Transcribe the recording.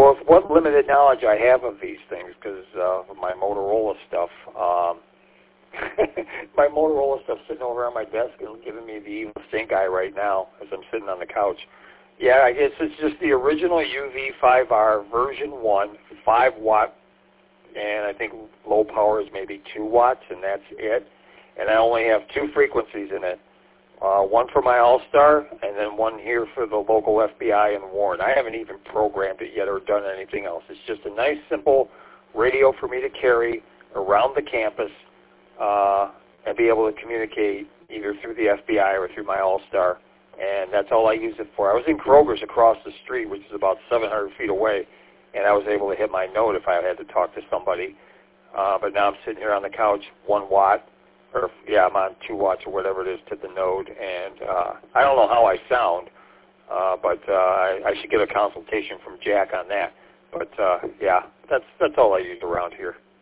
Well, what limited knowledge I have of these things, because of my Motorola stuff, my Motorola stuff sitting over on my desk and giving me the evil stink eye right now as I'm sitting on the couch. Yeah, I guess it's just the original UV5R version 1, 5 watt, and I think low power is maybe 2 watts, and that's it. And I only have 2 frequencies in it. One for my All-Star, and then one here for the local FBI in Warren. I haven't even programmed it yet or done anything else. It's just a nice, simple radio for me to carry around the campus and be able to communicate either through the FBI or through my All-Star. And that's all I use it for. I was in Kroger's across the street, which is about 700 feet away, and I was able to hit my note if I had to talk to somebody. But now I'm sitting here on the couch, 1 watt. Or, yeah, I'm on 2 watts or whatever it is to the node, and I don't know how I sound, but I should get a consultation from Jack on that. But, yeah, that's all I use around here.